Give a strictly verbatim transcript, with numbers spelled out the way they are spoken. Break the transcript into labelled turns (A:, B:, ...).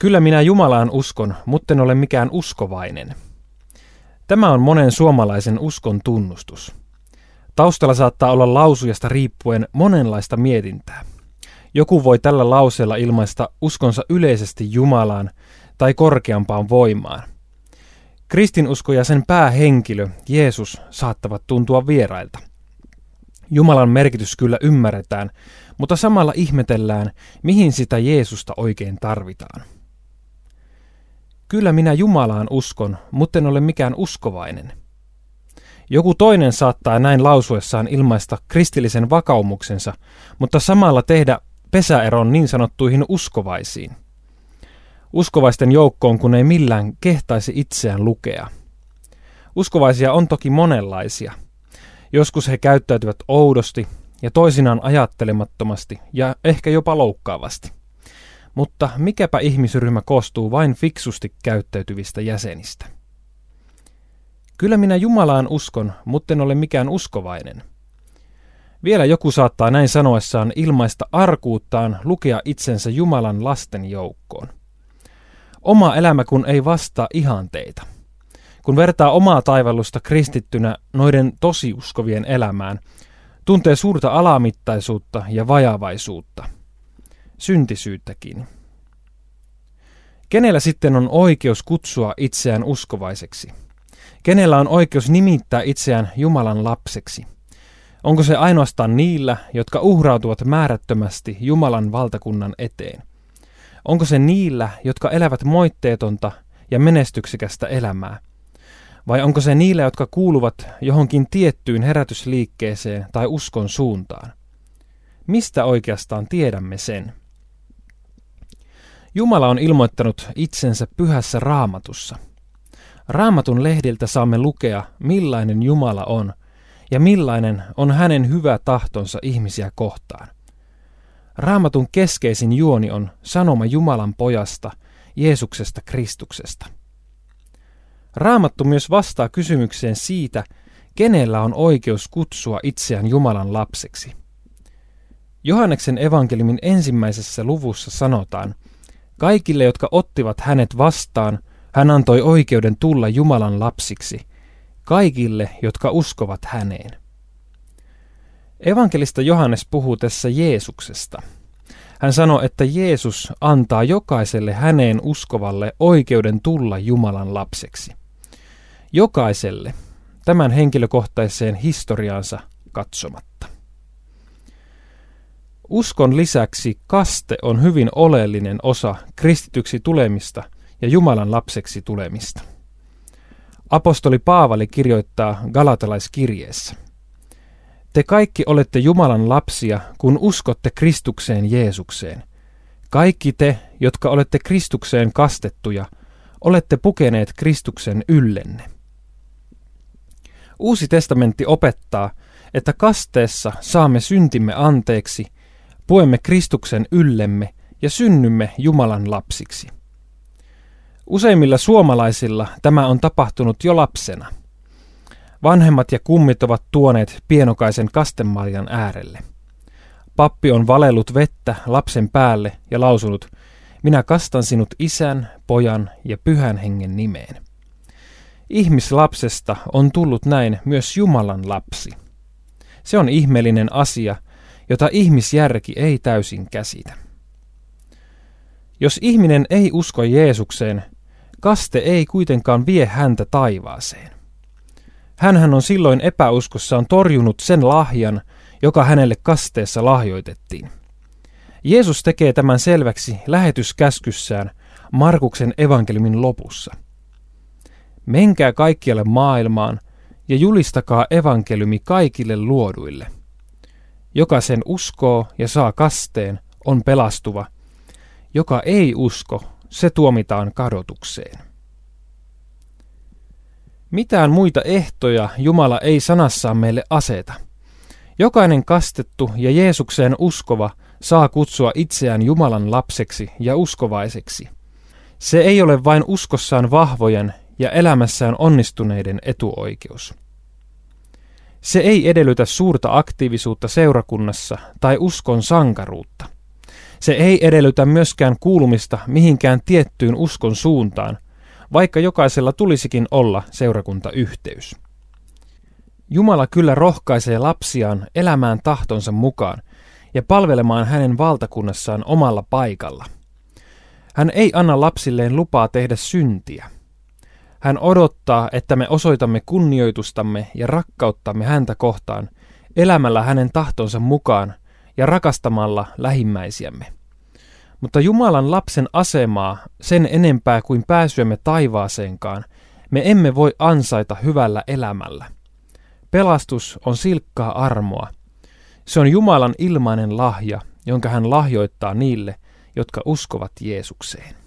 A: Kyllä minä Jumalaan uskon, mutten ole mikään uskovainen. Tämä on monen suomalaisen uskon tunnustus. Taustalla saattaa olla lausujasta riippuen monenlaista mietintää. Joku voi tällä lauseella ilmaista uskonsa yleisesti Jumalaan tai korkeampaan voimaan. Kristinusko ja sen päähenkilö, Jeesus, saattavat tuntua vierailta. Jumalan merkitys kyllä ymmärretään, mutta samalla ihmetellään, mihin sitä Jeesusta oikein tarvitaan. Kyllä minä Jumalaan uskon, mutten ole mikään uskovainen. Joku toinen saattaa näin lausuessaan ilmaista kristillisen vakaumuksensa, mutta samalla tehdä pesäeron niin sanottuihin uskovaisiin. Uskovaisten joukkoon, kun ei millään kehtaisi itseään lukea. Uskovaisia on toki monenlaisia. Joskus he käyttäytyvät oudosti ja toisinaan ajattelemattomasti ja ehkä jopa loukkaavasti. Mutta mikäpä ihmisryhmä koostuu vain fiksusti käyttäytyvistä jäsenistä? Kyllä minä Jumalaan uskon, mutten ole mikään uskovainen. Vielä joku saattaa näin sanoessaan ilmaista arkuuttaan lukea itsensä Jumalan lasten joukkoon. Oma elämä kun ei vastaa ihanteita. Kun vertaa omaa taivallusta kristittynä noiden tosiuskovien elämään, tuntee suurta alamittaisuutta ja vajavaisuutta. Syntisyyttäkin. Kenellä sitten on oikeus kutsua itseään uskovaiseksi? Kenellä on oikeus nimittää itseään Jumalan lapseksi? Onko se ainoastaan niillä, jotka uhrautuvat määrättömästi Jumalan valtakunnan eteen? Onko se niillä, jotka elävät moitteetonta ja menestyksekästä elämää? Vai onko se niillä, jotka kuuluvat johonkin tiettyyn herätysliikkeeseen tai uskon suuntaan? Mistä oikeastaan tiedämme sen? Jumala on ilmoittanut itsensä pyhässä Raamatussa. Raamatun lehdiltä saamme lukea, millainen Jumala on ja millainen on hänen hyvä tahtonsa ihmisiä kohtaan. Raamatun keskeisin juoni on sanoma Jumalan pojasta, Jeesuksesta Kristuksesta. Raamattu myös vastaa kysymykseen siitä, kenellä on oikeus kutsua itseään Jumalan lapseksi. Johanneksen evankeliumin ensimmäisessä luvussa sanotaan, kaikille, jotka ottivat hänet vastaan, hän antoi oikeuden tulla Jumalan lapsiksi, kaikille, jotka uskovat häneen. Evankelista Johannes puhuu tässä Jeesuksesta. Hän sanoo, että Jeesus antaa jokaiselle häneen uskovalle oikeuden tulla Jumalan lapseksi. Jokaiselle, tämän henkilökohtaiseen historiaansa katsomatta. Uskon lisäksi kaste on hyvin oleellinen osa kristityksi tulemista ja Jumalan lapseksi tulemista. Apostoli Paavali kirjoittaa Galatalaiskirjeessä. Te kaikki olette Jumalan lapsia, kun uskotte Kristukseen Jeesukseen. Kaikki te, jotka olette Kristukseen kastettuja, olette pukeneet Kristuksen yllenne. Uusi testamentti opettaa, että kasteessa saamme syntimme anteeksi, puemme Kristuksen yllemme ja synnymme Jumalan lapsiksi. Useimmilla suomalaisilla tämä on tapahtunut jo lapsena. Vanhemmat ja kummit ovat tuoneet pienokaisen kastemarjan äärelle. Pappi on valellut vettä lapsen päälle ja lausunut, minä kastan sinut Isän, Pojan ja Pyhän Hengen nimeen. Ihmislapsesta on tullut näin myös Jumalan lapsi. Se on ihmeellinen asia, jota ihmisjärki ei täysin käsitä. Jos ihminen ei usko Jeesukseen, kaste ei kuitenkaan vie häntä taivaaseen. Hänhän on silloin epäuskossaan torjunut sen lahjan, joka hänelle kasteessa lahjoitettiin. Jeesus tekee tämän selväksi lähetyskäskyssään Markuksen evankeliumin lopussa. Menkää kaikkialle maailmaan ja julistakaa evankeliumi kaikille luoduille. Joka sen uskoo ja saa kasteen, on pelastuva. Joka ei usko, se tuomitaan kadotukseen. Mitään muita ehtoja Jumala ei sanassaan meille aseta. Jokainen kastettu ja Jeesukseen uskova saa kutsua itseään Jumalan lapseksi ja uskovaiseksi. Se ei ole vain uskossaan vahvojen ja elämässään onnistuneiden etuoikeus. Se ei edellytä suurta aktiivisuutta seurakunnassa tai uskon sankaruutta. Se ei edellytä myöskään kuulumista mihinkään tiettyyn uskon suuntaan, vaikka jokaisella tulisikin olla seurakuntayhteys. Jumala kyllä rohkaisee lapsiaan elämään tahtonsa mukaan ja palvelemaan hänen valtakunnassaan omalla paikalla. Hän ei anna lapsilleen lupaa tehdä syntiä. Hän odottaa, että me osoitamme kunnioitustamme ja rakkauttamme häntä kohtaan elämällä hänen tahtonsa mukaan ja rakastamalla lähimmäisiämme. Mutta Jumalan lapsen asemaa sen enempää kuin pääsyämme taivaaseenkaan me emme voi ansaita hyvällä elämällä. Pelastus on silkkaa armoa. Se on Jumalan ilmainen lahja, jonka hän lahjoittaa niille, jotka uskovat Jeesukseen.